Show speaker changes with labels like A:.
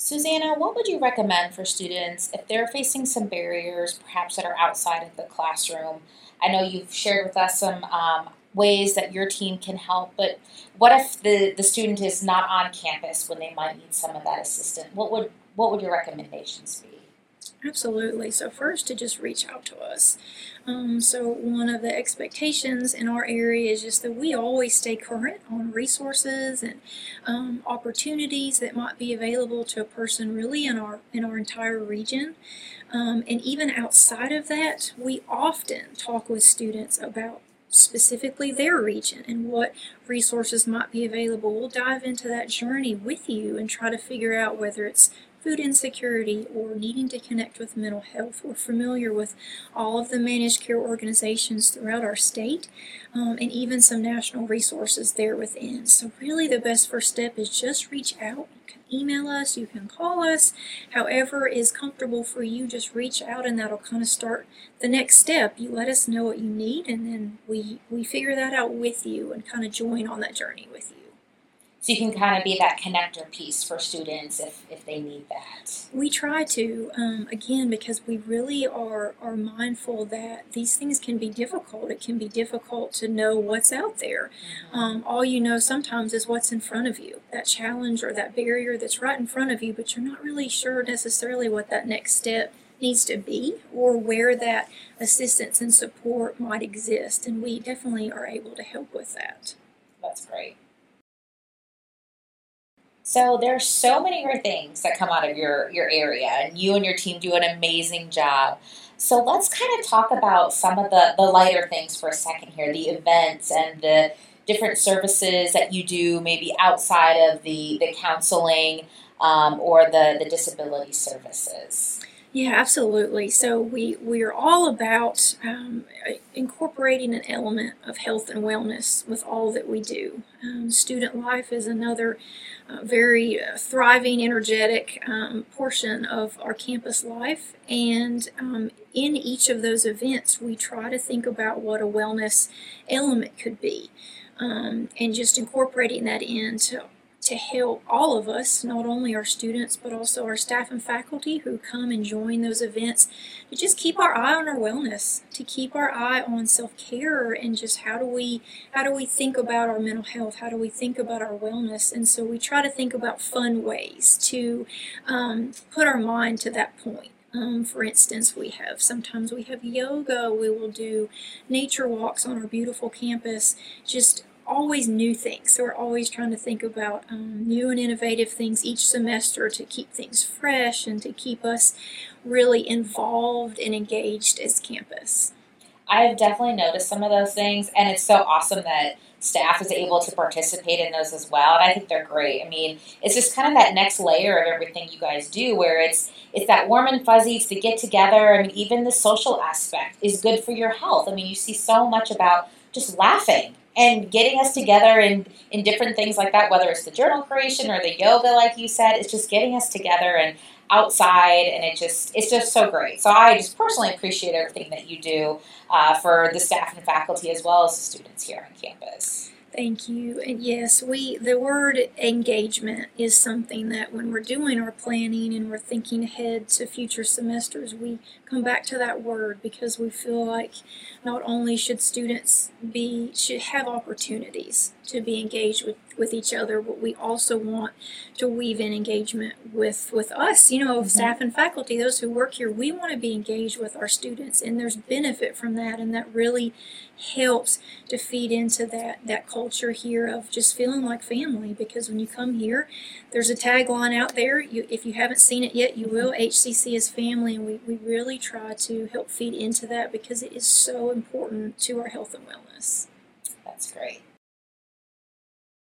A: Susanna, what would you recommend for students if they're facing some barriers, perhaps that are outside of the classroom? I know you've shared with us some ways that your team can help, but what if the student is not on campus when they might need some of that assistance? What would your recommendations be?
B: Absolutely. So first, to just reach out to us. So one of the expectations in our area is just that we always stay current on resources and opportunities that might be available to a person really in our entire region. And even outside of that, we often talk with students about specifically their region and what resources might be available. We'll dive into that journey with you and try to figure out whether it's food insecurity or needing to connect with mental health. We're familiar with all of the managed care organizations throughout our state, and even some national resources there within. So really the best first step is just reach out. You can email us, you can call us, however is comfortable for you, just reach out and that'll kind of start the next step. You let us know what you need and then we figure that out with you and kind of join on that journey with you.
A: So you can kind of be that connector piece for students if they need that.
B: We try to, again, because we really are mindful that these things can be difficult. It can be difficult to know what's out there. All you know sometimes is what's in front of you, that challenge or that barrier that's right in front of you, but you're not really sure necessarily what that next step needs to be or where that assistance and support might exist. And we definitely are able to help with that.
A: That's great. So there's so many great things that come out of your area, and you and your team do an amazing job. So let's kind of talk about some of the lighter things for a second here, the events and the different services that you do maybe outside of the counseling or the disability services.
B: Yeah, absolutely. So we are all about incorporating an element of health and wellness with all that we do. Student life is another very thriving, energetic portion of our campus life, and in each of those events, we try to think about what a wellness element could be, and just incorporating that to help all of us, not only our students, but also our staff and faculty who come and join those events, to just keep our eye on our wellness, to keep our eye on self-care and just how do we think about our mental health, how do we think about our wellness. And so we try to think about fun ways to put our mind to that point. For instance, sometimes we have yoga, we will do nature walks on our beautiful campus, just always new things. So we're always trying to think about new and innovative things each semester to keep things fresh and to keep us really involved and engaged as campus.
A: I've definitely noticed some of those things, and it's so awesome that staff is able to participate in those as well. And I think they're great. I mean, it's just kind of that next layer of everything you guys do, where it's that warm and fuzzy. It's the get together. I mean, even the social aspect is good for your health. I mean, you see so much about just laughing and getting us together in different things like that, whether it's the journal creation or the yoga, like you said. It's just getting us together and outside, and it's just so great. So I just personally appreciate everything that you do for the staff and faculty as well as the students here on campus.
B: Thank you. And yes, the word engagement is something that when we're doing our planning and we're thinking ahead to future semesters, we come back to that word because we feel like not only should students should have opportunities to be engaged with each other, but we also want to weave in engagement with us, staff and faculty, those who work here. We want to be engaged with our students, and there's benefit from that, and that really helps to feed into that culture here of just feeling like family. Because when you come here, there's a tagline out there, if you haven't seen it yet, you will. HCC is family, and we really try to help feed into that because it is so important to our health and wellness.
A: That's great.